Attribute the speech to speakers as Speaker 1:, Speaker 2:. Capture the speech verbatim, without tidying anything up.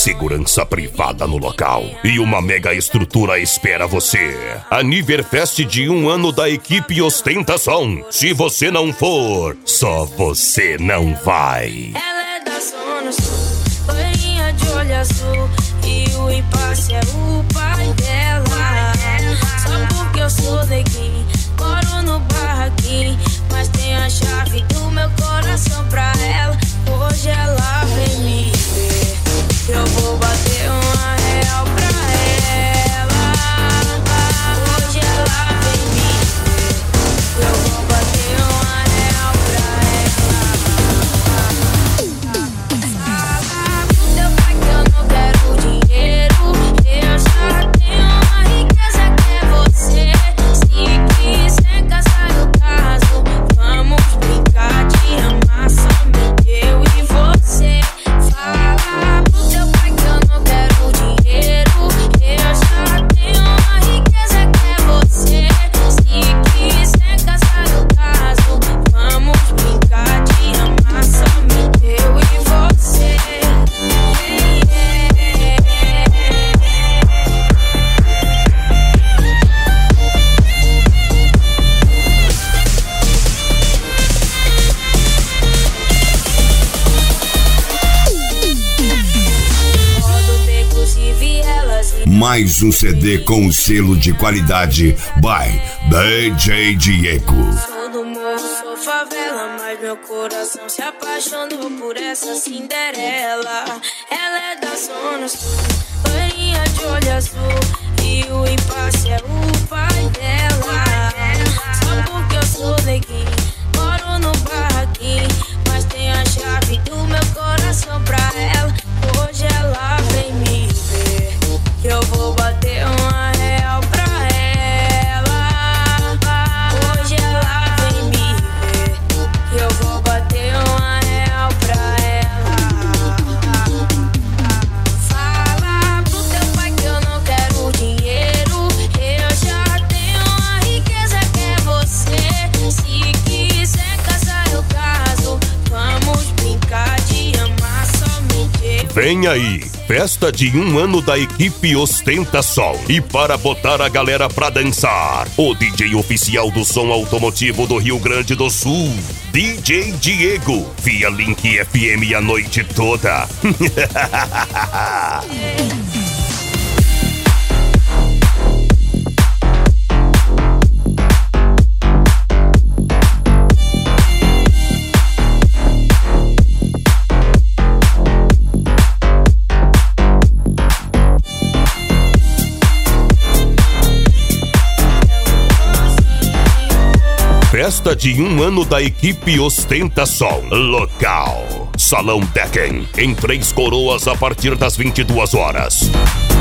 Speaker 1: segurança privada no local e uma mega estrutura espera você. Aniverfest de um ano da equipe Ostentação. Se você não for, só você não vai.
Speaker 2: Ela é da Zona Sul, loirinha de olho azul, e o impasse é o pai dela. Só porque eu sou neguinho, moro no barraquinho, mas tem a chave do meu coração pra ela. Hoje ela vem me ver, eu vou bater uma real pra ela. Hoje ela vem me ver, eu vou bater uma real pra ela. Fala pro teu pai que eu não quero dinheiro, eu já tenho uma riqueza que é você. Se quiser casar no caso, vamos brincar de amar somente eu e você. Fala pro teu pai que eu não quero dinheiro, eu já tenho uma riqueza que é você. Se quiser casar no caso, vamos brincar de amar somente eu e você. Rodo inclusive elas me
Speaker 3: Mais um C D com o selo de qualidade by D J Diego.
Speaker 2: Sou do morro, sou favela, mas meu coração se apaixonou por essa Cinderela. Ela é da Zona Sul, loirinha de olho azul, e o impasse é o pai dela. Só porque eu sou neguinho, moro no barraquinho, mas tem a chave do meu coração pra ela. Hoje ela vem me ver, que eu vou bater uma real pra ela. Hoje ela vem me ver, que eu vou bater uma real pra ela. Fala pro teu pai que eu não quero dinheiro, eu já tenho uma riqueza que é você. Se quiser casar eu caso, vamos brincar de amar somente eu.
Speaker 1: Vem aí, festa de um ano da equipe Ostentação. E para botar a galera pra dançar, o D J oficial do som automotivo do Rio Grande do Sul, D J Diego, via Link F M a noite toda. Festa de um ano da equipe Ostentação. Local: Salão Decken, em Três Coroas, a partir das vinte e duas horas.